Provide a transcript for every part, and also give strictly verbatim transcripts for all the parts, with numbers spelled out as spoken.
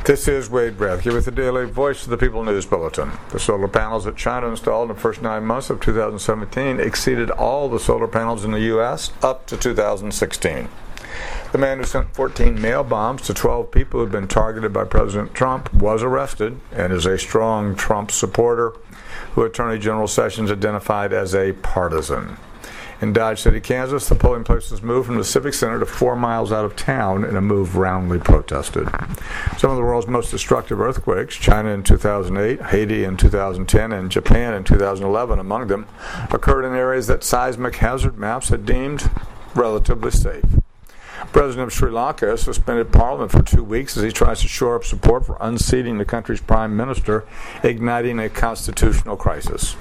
This is Wade Bradke with the Daily Voice of the People News Bulletin. The solar panels that China installed in the first nine months of two thousand seventeen exceeded all the solar panels in the U S up to two thousand sixteen. The man who sent fourteen mail bombs to twelve people who had been targeted by President Trump was arrested and is a strong Trump supporter who Attorney General Sessions identified as a partisan. In Dodge City, Kansas, the polling place was moved from the Civic Center to four miles out of town in a move roundly protested. Some of the world's most destructive earthquakes, China in two thousand eight, Haiti in two thousand ten, and Japan in two thousand eleven among them, occurred in areas that seismic hazard maps had deemed relatively safe. President of Sri Lanka suspended Parliament for two weeks as he tries to shore up support for unseating the country's prime minister, igniting a constitutional crisis.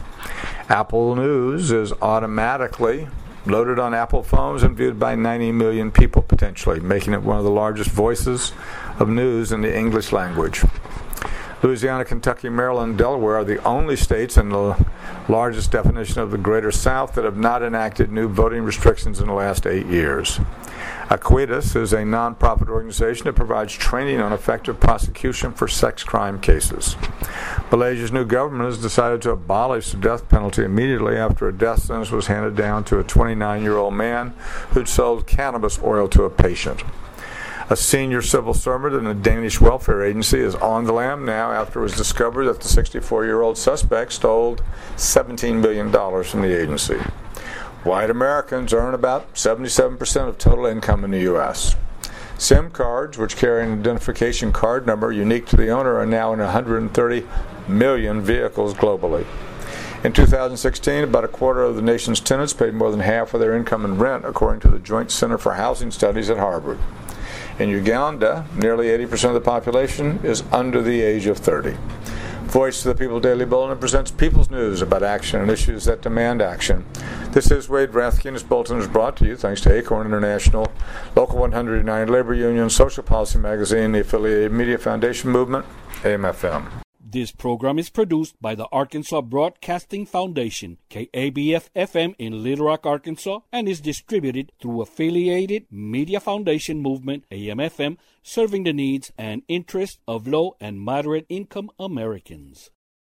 Apple News is automatically loaded on Apple phones and viewed by ninety million people potentially, making it one of the largest voices of news in the English language. Louisiana, Kentucky, Maryland, and Delaware are the only states in the largest definition of the Greater South that have not enacted new voting restrictions in the last eight years. Aquitas is a non-profit organization that provides training on effective prosecution for sex crime cases. Malaysia's new government has decided to abolish the death penalty immediately after a death sentence was handed down to a twenty-nine-year-old man who'd sold cannabis oil to a patient. A senior civil servant in a Danish welfare agency is on the lam now after it was discovered that the sixty-four-year-old suspect stole seventeen million dollars from the agency. White Americans earn about seventy-seven percent of total income in the U S SIM cards, which carry an identification card number unique to the owner, are now in one hundred thirty million vehicles globally. In two thousand sixteen, about a quarter of the nation's tenants paid more than half of their income in rent, according to the Joint Center for Housing Studies at Harvard. In Uganda, nearly eighty percent of the population is under the age of thirty. Voice of the People Daily Bulletin presents people's news about action and issues that demand action. This is Wade Bradke, and this bulletin is brought to you thanks to Acorn International, Local one hundred nine Labor Union, Social Policy Magazine, the Affiliated Media Foundation Movement, A M F M. This program is produced by the Arkansas Broadcasting Foundation, K A B F F M in Little Rock, Arkansas, and is distributed through Affiliated Media Foundation Movement, A M F M, serving the needs and interests of low and moderate income Americans.